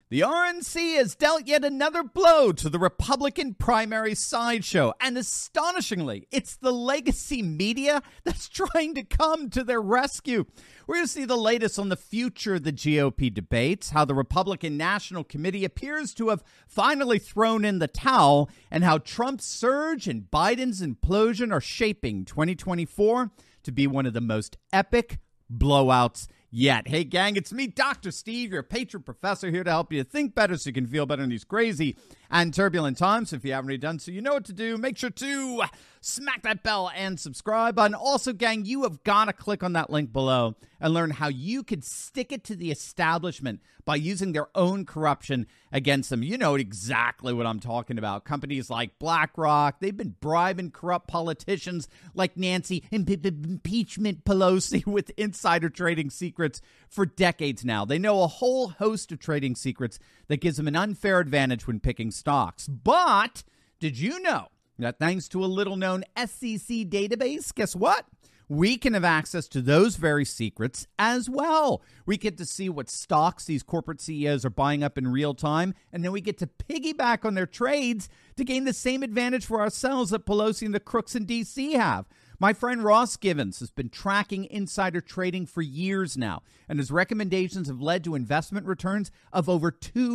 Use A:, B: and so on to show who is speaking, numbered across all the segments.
A: The RNC has dealt yet another blow to the Republican primary sideshow, and astonishingly, it's the legacy media that's trying to come to their rescue. We're going to see the latest on the future of the GOP debates, how the Republican National Committee appears to have finally thrown in the towel, and how Trump's surge and Biden's implosion are shaping 2024 to be one of the most epic blowouts yet. Hey, gang, it's me, Dr. Steve, your patron professor, here to help you think better so you can feel better in these crazy and turbulent times. If you haven't already done so, you know what to do. Make sure to smack that bell and subscribe button. Also, gang, you have got to click on that link below and learn how you could stick it to the establishment by using their own corruption against them. You know exactly what I'm talking about. Companies like BlackRock, they've been bribing corrupt politicians like Nancy Impeachment Pelosi with insider trading secrets for decades now. They know a whole host of trading secrets that gives them an unfair advantage when picking stocks. But did you know that thanks to a little-known SEC database, guess what? We can have access to those very secrets as well. We get to see what stocks these corporate CEOs are buying up in real time, and then we get to piggyback on their trades to gain the same advantage for ourselves that Pelosi and the crooks in D.C. have. My friend Ross Givens has been tracking insider trading for years now, and his recommendations have led to investment returns of over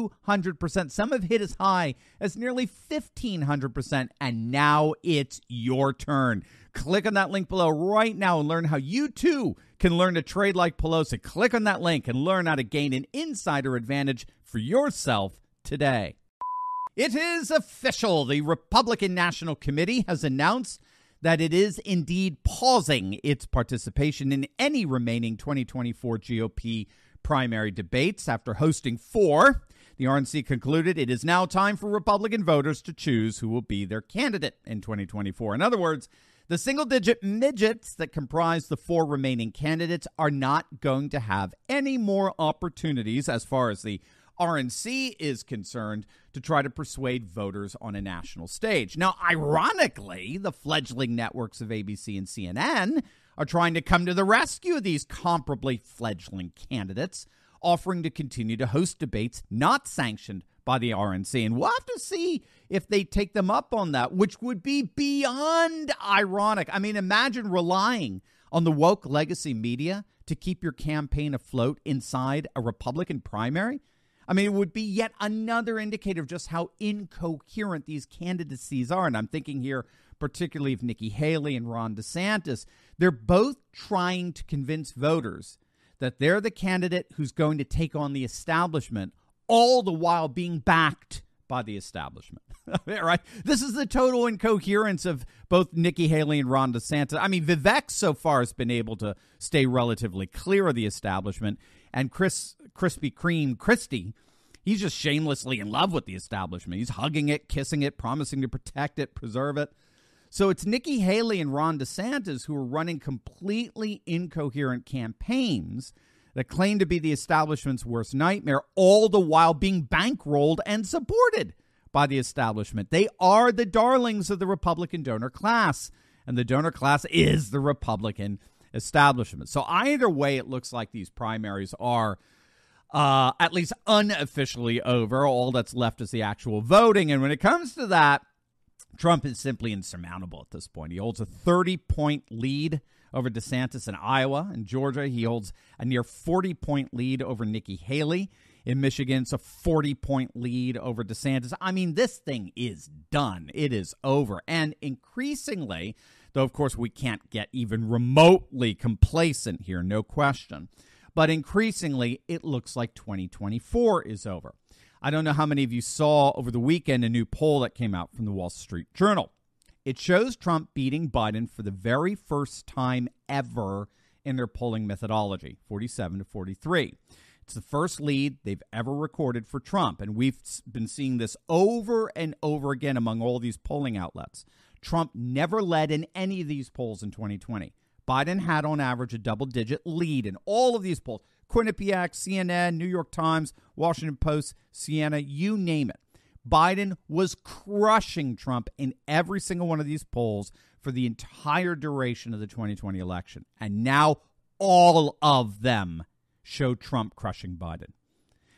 A: 200%. Some have hit as high as nearly 1,500%, and now it's your turn. Click on that link below right now and learn how you, too, can learn to trade like Pelosi. Click on that link and learn how to gain an insider advantage for yourself today. It is official. The Republican National Committee has announced that it is indeed pausing its participation in any remaining 2024 GOP primary debates after hosting 4. The RNC concluded it is now time for Republican voters to choose who will be their candidate in 2024. In other words, the single-digit midgets that comprise the 4 remaining candidates are not going to have any more opportunities as far as the RNC is concerned to try to persuade voters on a national stage. Now, ironically, the fledgling networks of ABC and CNN are trying to come to the rescue of these comparably fledgling candidates, offering to continue to host debates not sanctioned by the RNC. And we'll have to see if they take them up on that, which would be beyond ironic. I mean, imagine relying on the woke legacy media to keep your campaign afloat inside a Republican primary. I mean, it would be yet another indicator of just how incoherent these candidacies are. And I'm thinking here particularly of Nikki Haley and Ron DeSantis. They're both trying to convince voters that they're the candidate who's going to take on the establishment, all the while being backed by the establishment. Right? This is the total incoherence of both Nikki Haley and Ron DeSantis. I mean, Vivek so far has been able to stay relatively clear of the establishment. And Krispy Kreme Christie, he's just shamelessly in love with the establishment. He's hugging it, kissing it, promising to protect it, preserve it. So it's Nikki Haley and Ron DeSantis who are running completely incoherent campaigns that claim to be the establishment's worst nightmare, all the while being bankrolled and supported by the establishment. They are the darlings of the Republican donor class, and the donor class is the Republican establishment. So either way, it looks like these primaries are at least unofficially over. All that's left is the actual voting. And when it comes to that, Trump is simply insurmountable at this point. He holds a 30-point lead over DeSantis in Iowa. In Georgia, he holds a near 40-point lead over Nikki Haley. In Michigan, it's a 40-point lead over DeSantis. I mean, this thing is done. It is over. And increasingly, though, of course, we can't get even remotely complacent here, no question. But increasingly, it looks like 2024 is over. I don't know how many of you saw over the weekend a new poll that came out from the Wall Street Journal. It shows Trump beating Biden for the very first time ever in their polling methodology, 47-43. It's the first lead they've ever recorded for Trump, and we've been seeing this over and over again among all these polling outlets. Trump never led in any of these polls in 2020. Biden had, on average, a double-digit lead in all of these polls. Quinnipiac, CNN, New York Times, Washington Post, Siena, you name it. Biden was crushing Trump in every single one of these polls for the entire duration of the 2020 election. And now all of them show Trump crushing Biden.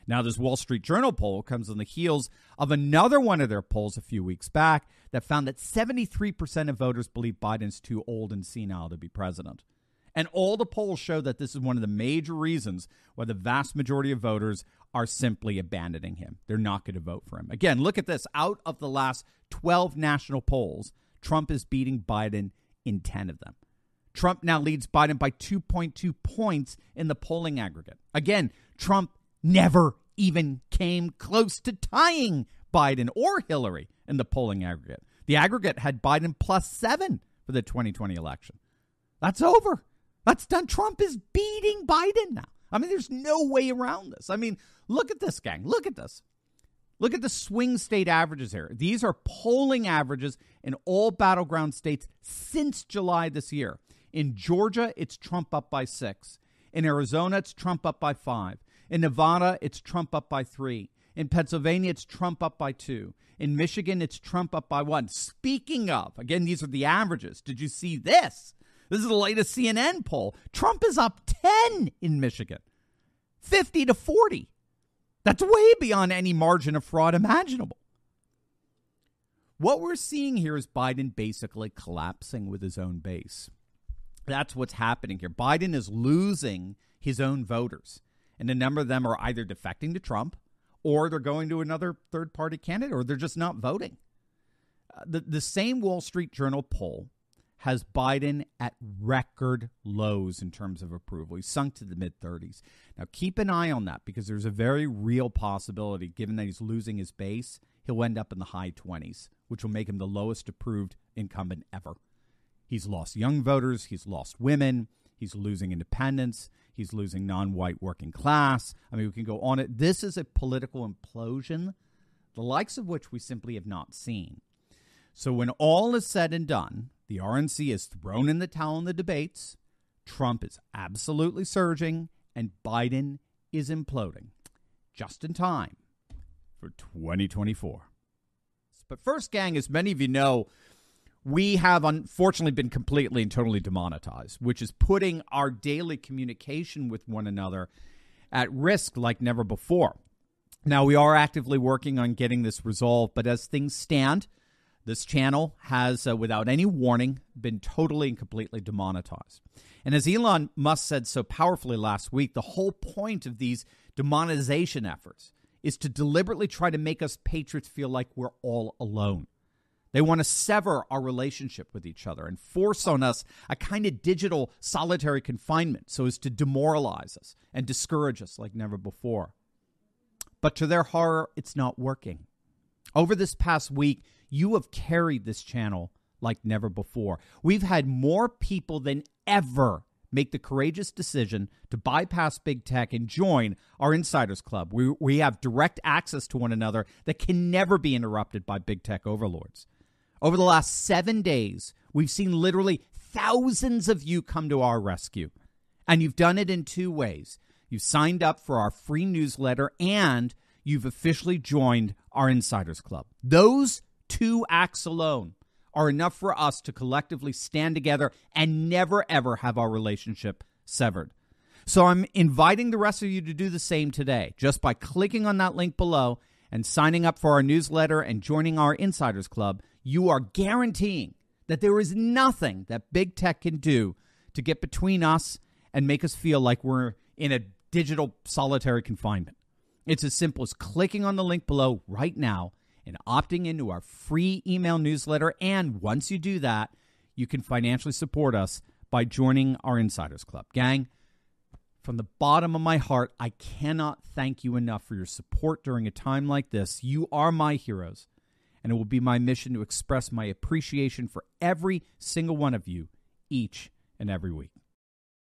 A: Now, this Wall Street Journal poll comes on the heels of another one of their polls a few weeks back that found that 73% of voters believe Biden's too old and senile to be president. And all the polls show that this is one of the major reasons why the vast majority of voters are simply abandoning him. They're not going to vote for him. Again, look at this. Out of the last 12 national polls, Trump is beating Biden in 10 of them. Trump now leads Biden by 2.2 points in the polling aggregate. Again, Trump never even came close to tying Biden or Hillary in the polling aggregate. The aggregate had Biden +7 for the 2020 election. That's over. That's done. Trump is beating Biden now. I mean, there's no way around this. I mean, look at this, gang. Look at this. Look at the swing state averages here. These are polling averages in all battleground states since July this year. In Georgia, it's Trump up by 6. In Arizona, it's Trump up by 5. In Nevada, it's Trump up by 3. In Pennsylvania, it's Trump up by 2. In Michigan, it's Trump up by 1. Speaking of, again, these are the averages. Did you see this? This is the latest CNN poll. Trump is up 10 in Michigan, 50-40. That's way beyond any margin of fraud imaginable. What we're seeing here is Biden basically collapsing with his own base. That's what's happening here. Biden is losing his own voters, and a number of them are either defecting to Trump or they're going to another third-party candidate, or they're just not voting. The same Wall Street Journal poll has Biden at record lows in terms of approval. He's sunk to the mid-30s. Now, keep an eye on that because there's a very real possibility, given that he's losing his base, he'll end up in the high 20s, which will make him the lowest approved incumbent ever. He's lost young voters. He's lost women. He's losing independents. He's losing non-white working class. I mean, we can go on it. This is a political implosion, the likes of which we simply have not seen. So when all is said and done, the RNC is thrown in the towel in the debates, Trump is absolutely surging, and Biden is imploding. Just in time for 2024. But first, gang, as many of you know, we have unfortunately been completely and totally demonetized, which is putting our daily communication with one another at risk like never before. Now, we are actively working on getting this resolved, but as things stand, this channel has, without any warning, been totally and completely demonetized. And as Elon Musk said so powerfully last week, the whole point of these demonetization efforts is to deliberately try to make us patriots feel like we're all alone. They want to sever our relationship with each other and force on us a kind of digital solitary confinement so as to demoralize us and discourage us like never before. But to their horror, it's not working. Over this past week, you have carried this channel like never before. We've had more people than ever make the courageous decision to bypass big tech and join our Insiders Club. We have direct access to one another that can never be interrupted by big tech overlords. Over the last 7 days, we've seen literally thousands of you come to our rescue. And you've done it in 2 ways. You've signed up for our free newsletter and you've officially joined our Insiders Club. Those 2 acts alone are enough for us to collectively stand together and never, ever have our relationship severed. So I'm inviting the rest of you to do the same today, just by clicking on that link below and signing up for our newsletter and joining our Insiders Club. You are guaranteeing that there is nothing that big tech can do to get between us and make us feel like we're in a digital solitary confinement. It's as simple as clicking on the link below right now and opting into our free email newsletter. And once you do that, you can financially support us by joining our Insiders Club. Gang, from the bottom of my heart, I cannot thank you enough for your support during a time like this. You are my heroes, and it will be my mission to express my appreciation for every single one of you each and every week.